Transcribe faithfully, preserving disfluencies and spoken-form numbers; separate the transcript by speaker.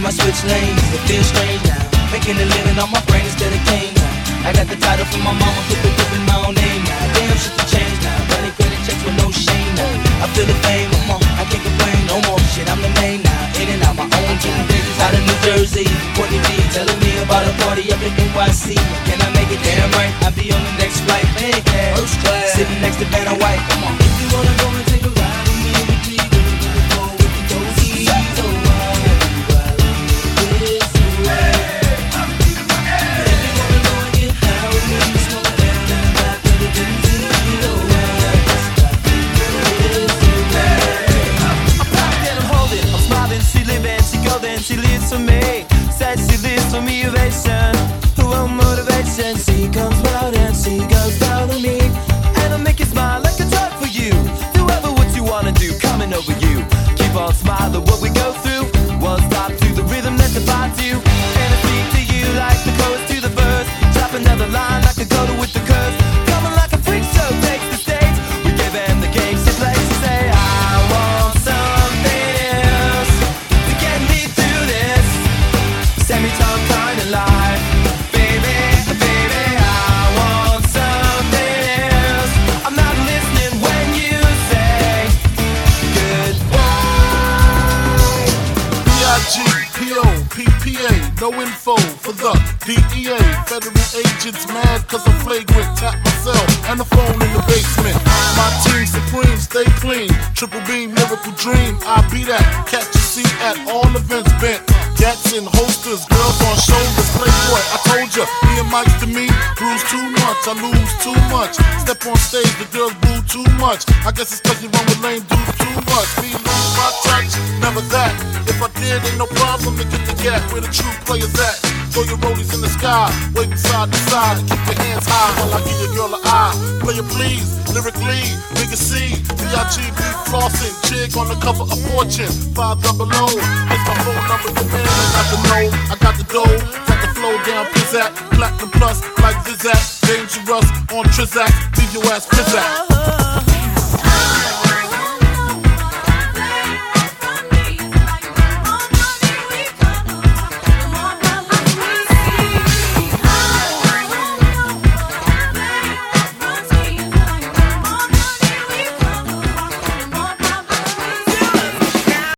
Speaker 1: I switch lanes, it feels strange now. Making a living on my brain instead of cane now. I got the title from my mama, put the whip in my own name now. Damn, shit to change now. Running credit checks with no shame now. I feel the fame, I'm on, I can't complain no more. Shit, I'm the main now. In and out my own team. Out of New Jersey, Courtney B telling me about a party up in N Y C. Can I make it damn right? I'll be on the next flight, big ass, first class, sitting next to Vanna White. Come on, if you wanna go and take a ride with me, we three gonna do it for with the dozies. So why everybody this way? If you wanna go and get high with me, smoke down in the back of the Benzie. So why this way?
Speaker 2: I'm packed and I'm holding, I'm smiling, she living, she golden, she lives for me. Said she lives for me, ovation, who won't motivation. She comes round and she goes down on me, and I make you smile like a drug for you. Do ever what you wanna do, coming over you. Keep on smiling what we go through. One stop to the rhythm that defines you, and I speak to you like the chorus to the verse. Drop another line like a coda with the curse. Coming like a freak show takes the stage. We give them the game she plays. She say I want something else to get me through this semi-tongue kind of life. Baby, baby, I want something else. I'm not listening when you say goodbye.
Speaker 3: B I G P O P P A, no info for the D E A. Federal agents mad cause I'm flagrant. Tap myself and the phone in the basement. My team supreme, stay clean. Triple beam, miracle dream. I be that. Catch a seat at all events bent. Gats in holsters, girls on shoulders. Playboy, I told ya, me and Mike's to me. Bruise too much, I lose too much. Step on stage, the girls boo too much. I guess it's cause you run with lame dudes too much. Me lose my touch, never that. If I did, ain't no problem to get the gap where the true players at. Throw your rollies in the sky, waving side to side, and keep your hands high while I give your girl an eye. Play it please, lyrically, nigga C, B I G B flossing, jig on the cover of Fortune, five double O. It's my phone number, the man, I got the know, I got the dough, got the flow down, pizzazz, platinum plus, like Zizak, dangerous on Trizak, leave your ass pizzazz.